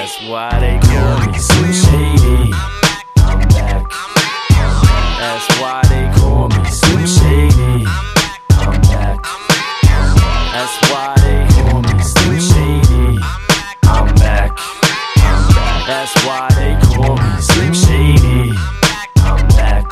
That's why they call me Slim Shady. I'm back. That's why they call me Slim Shady. I'm back. That's why they call me Slim Shady. I'm back. That's why they call me Slim Shady. I'm back.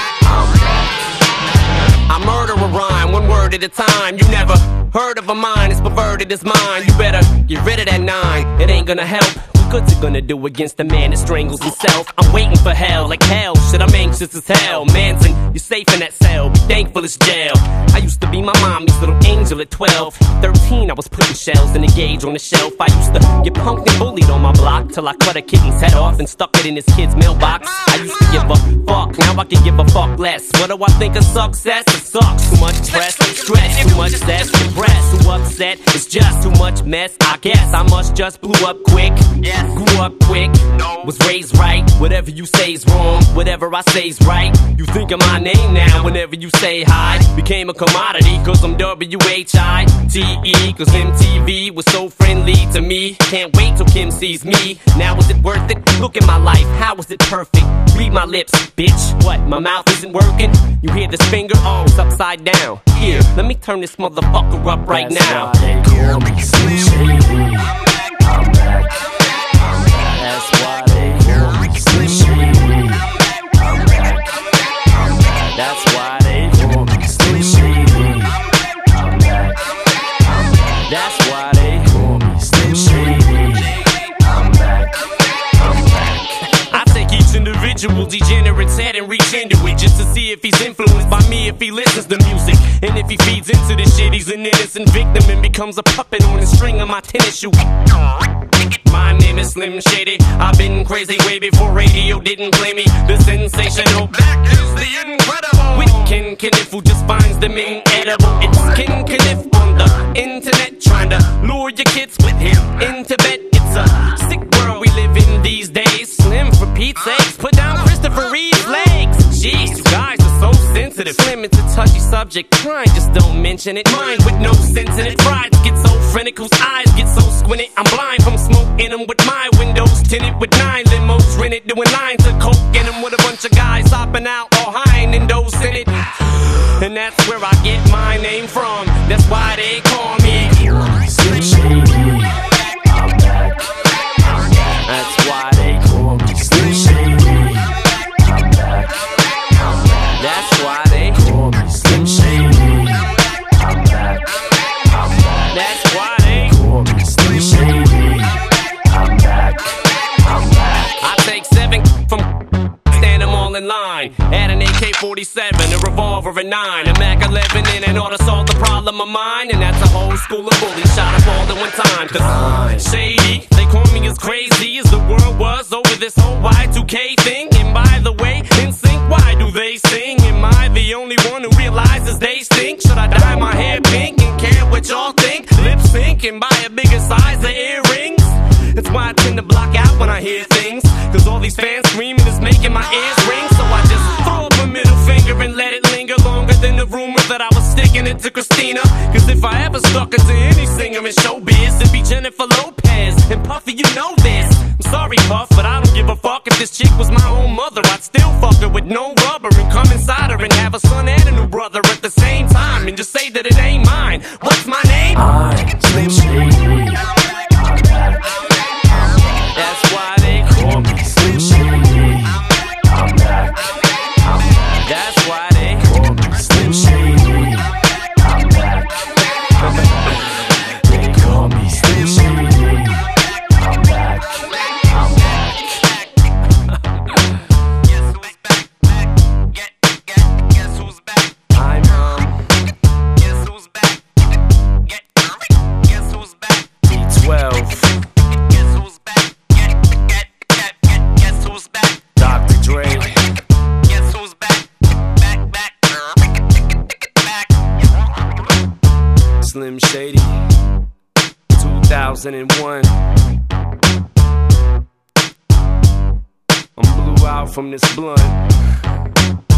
I murder a rhyme, one word at a time. You never heard of a mind as perverted as mine. You better get rid of that 9, it ain't gonna help. What good's it gonna do against a man that strangles himself? I'm waiting for hell, like hell, shit, I'm anxious as hell. Manson, you're safe in that cell, be thankful it's jail. I used to be my mommy's little angel at 12. 13, I was putting shells in a gauge on the shelf. I used to get punked and bullied on my block till I cut a kitten's head off and stuck it in his kid's mailbox. I used to give a fuck, now I can give a fuck less. What do I think of success? It sucks, too much press, stress, too much zest, depressed, too upset, it's just too much mess. I guess I must just blew up quick, grew up quick, was raised right. Whatever you say's wrong, whatever I say's right. You think of my name now whenever you say hi. Became a commodity cause I'm W-H-I-T-E, cause MTV was so friendly to me. Can't wait till Kim sees me. Now is it worth it? Look at my life, how is it perfect? Read my lips, bitch. What, my mouth isn't working? You hear this finger? Oh, it's upside down. Here, let me turn this motherfucker up right now. That's why they call me Slim Shady. I'm back. That's why they call me Slim Shady. I'm back. That's why they call me Slim Shady. I'm back. That's why they call me Slim Shady. I'm back. I take each individual degenerate's head and reach into it just to see if he's influenced by me, if he listens to music. And if he feeds into this shit, he's an innocent victim and becomes a puppet on the string of my tennis shoe. My name is Slim Shady. I've been crazy way before radio didn't play me. The sensational, that is the incredible. With Ken Kniff, who just finds them inedible. It's Ken Kniff on the internet, trying to lure your kids with him into bed. It's a sick world we live in these days. Slim, for Pete's sakes, put down Christopher Reeve's legs. Jeez, you guys are so sensitive. Slim, it's a touchy subject. Try and just don't mention it. Mind with no sense in it. Brides get so frantic, whose eyes get so squinted. I'm blind from smoke in them with my windows tinted with 9 limos rented, doing lines of coke in them with a bunch of guys hopping out or hiding in those in it. And that's where I get my name from. That's why they call me Slim Shady. I'm back. That's why they call me Slim Shady. I'm back. That's why they call me Slim Shady. I'm back. That's why they call me Slim Shady. I'm back. I take 7 from stand them all in line. Add an AK-47, a revolver, a 9, a Mac 11 in and ought to solve the problem of mine. And that's a whole school of bullies shot up all at one time. Cause Shady, they call me as crazy as the world was over this whole Y2K thing. And by the way, NSYNC, why do they sing? Am I the only one who realizes they stink? Should I dye my hair pink and care what y'all think? Lip sync and buy a bigger size of earrings? That's why I tend to block out when I hear things, cause all these fans screaming is making my ears ring. So I just throw up a middle finger and let it linger longer than the rumor that I was sticking it to Christina. Cause if I ever stuck it to any singer in showbiz, it'd be Jennifer Lopez. And Puffy, you know this. I'm sorry, Puff, but I don't give a fuck. If this chick was my own mother, I'd still fuck her with no rubber and come inside her and have a son and a new brother at the same time and just say that it ain't mine. What's my name? I'm Slim Shady. I'm back. That's why they Call me Slim Shady. I'm back. That's why they Call me Slim Shady. I'm back. They call me Slim Shady. I'm back. Guess who's back? I'm Guess who's back? Guess who's back? D12. Guess who's back? Guess who's back? Dr. Dre. Guess who's back? Back. Slim Shady. 2001. I'm blew out from this blunt.